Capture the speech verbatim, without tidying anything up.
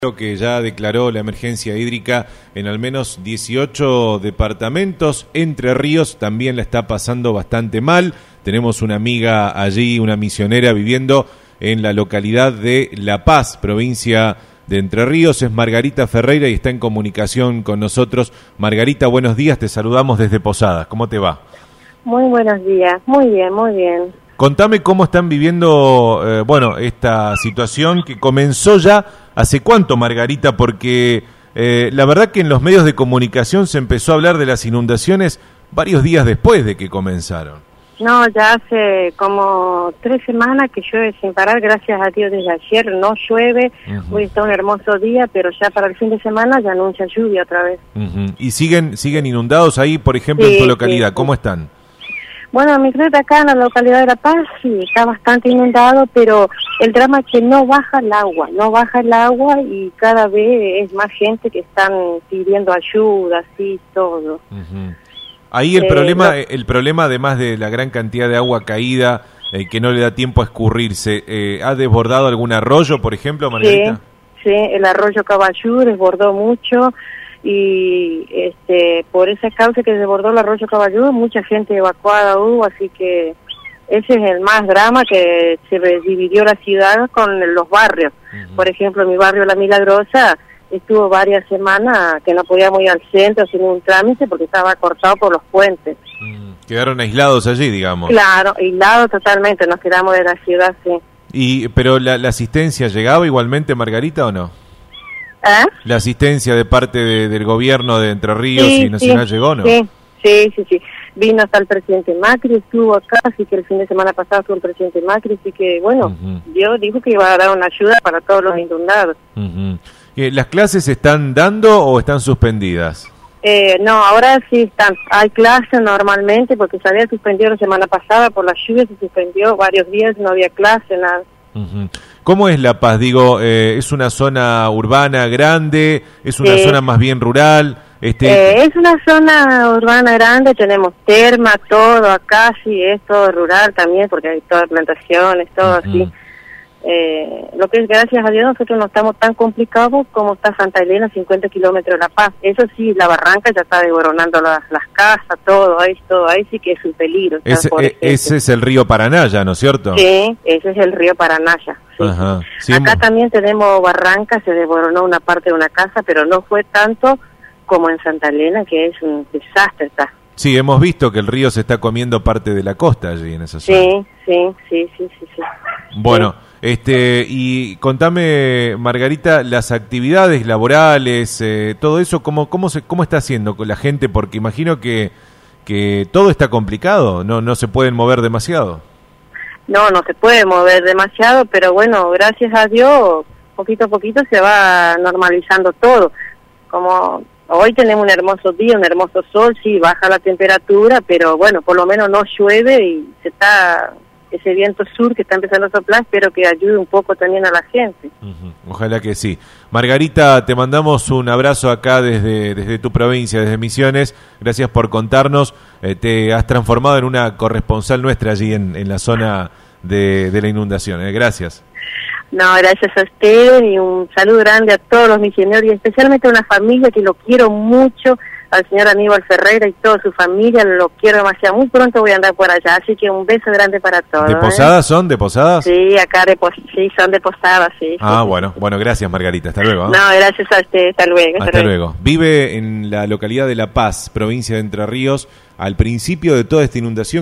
Que ya declaró la emergencia hídrica en al menos dieciocho departamentos. Entre Ríos también la está pasando bastante mal. Tenemos una amiga allí, una misionera viviendo en la localidad de La Paz, provincia de Entre Ríos. Es Margarita Ferreira y está en comunicación con nosotros. Margarita, buenos días, te saludamos desde Posadas. ¿Cómo te va? Muy buenos días, muy bien, muy bien. Contame cómo están viviendo, eh, bueno, esta situación que comenzó ya hace cuánto, Margarita, porque eh, la verdad que en los medios de comunicación se empezó a hablar de las inundaciones varios días después de que comenzaron. No, ya hace como tres semanas que llueve sin parar, gracias a Dios desde ayer no llueve, uh-huh. Hoy está un hermoso día, pero ya para el fin de semana ya anuncia lluvia otra vez. Uh-huh. ¿Y siguen siguen inundados ahí, por ejemplo, sí, en tu localidad? Sí, ¿cómo sí. están? Bueno, mi creo que acá en la localidad de La Paz sí, está bastante inundado, pero el drama es que no baja el agua, no baja el agua y cada vez es más gente que están pidiendo ayuda, así, todo. Uh-huh. Ahí el eh, problema, no, el problema además de la gran cantidad de agua caída, eh, que no le da tiempo a escurrirse, eh, ¿ha desbordado algún arroyo, por ejemplo, Margarita? Sí, sí, el arroyo Caballú desbordó mucho. Y este por esa causa que desbordó el arroyo Caballú, mucha gente evacuada hubo, así que ese es el más drama, que se dividió la ciudad con los barrios. Uh-huh. Por ejemplo, mi barrio La Milagrosa estuvo varias semanas que no podíamos ir al centro sin un trámite porque estaba cortado por los puentes. Uh-huh. Quedaron aislados allí, digamos. Claro, aislados totalmente, nos quedamos de la ciudad, sí. Y pero la, la asistencia llegaba igualmente, Margarita, ¿o no? ¿Eh? La asistencia de parte de, del gobierno de Entre Ríos sí, y Nacional sí, llegó, ¿no? Sí, sí, sí, sí. Vino hasta el presidente Macri, estuvo acá, así que el fin de semana pasado estuvo el presidente Macri, así que, bueno, uh-huh. Dios dijo que iba a dar una ayuda para todos los inundados. Uh-huh. ¿Las clases se están dando o están suspendidas? Eh, no, ahora sí están. Hay clases normalmente, porque se había suspendido la semana pasada por la lluvia, se suspendió varios días, no había clase, nada. Uh-huh. ¿Cómo es La Paz? Digo, eh, ¿es una zona urbana grande? ¿Es una eh, zona más bien rural? Este... Eh, es una zona urbana grande, tenemos terma, todo acá, sí, es todo rural también, porque hay todas plantaciones, todo uh-huh. así. Eh, lo que es, gracias a Dios, nosotros no estamos tan complicados como está Santa Elena, cincuenta kilómetros de La Paz. Eso sí, la barranca ya está desboronando las, las casas, todo ahí, todo ahí sí que es un peligro. Ese, eh, ese es el río Paranaya, ¿no es cierto? Sí, ese es el río Paranaya. Sí. Ajá. Sí, acá también tenemos barranca, se desboronó una parte de una casa, pero no fue tanto como en Santa Elena, que es un desastre. Está. Sí, hemos visto que el río se está comiendo parte de la costa allí en esa zona. Sí, sí, sí, sí, sí. sí. Bueno, sí. este y contame, Margarita, las actividades laborales, eh, todo eso, ¿cómo cómo se cómo está haciendo con la gente? Porque imagino que que todo está complicado, no no se pueden mover demasiado. No, no se puede mover demasiado, pero bueno, gracias a Dios, poquito a poquito se va normalizando todo. Como hoy tenemos un hermoso día, un hermoso sol, sí, baja la temperatura, pero bueno, por lo menos no llueve y se está, ese viento sur que está empezando a soplar, espero que ayude un poco también a la gente. Uh-huh. Ojalá que sí. Margarita, te mandamos un abrazo acá desde, desde tu provincia, desde Misiones. Gracias por contarnos. Eh, te has transformado en una corresponsal nuestra allí en, en la zona de, de la inundación. Eh. Gracias. No, gracias a usted y un saludo grande a todos los misioneros y especialmente a una familia que lo quiero mucho, al señor Aníbal Ferreira y toda su familia, lo quiero demasiado. Muy pronto voy a andar por allá, así que un beso grande para todos. ¿De Posadas ¿eh? son? ¿De Posadas? Sí, acá de Pos sí, son de Posadas, sí. Ah, sí, bueno, sí. bueno, gracias Margarita, hasta luego. ¿eh? No, gracias a usted, hasta luego. Hasta, hasta luego. luego. Vive en la localidad de La Paz, provincia de Entre Ríos, al principio de toda esta inundación.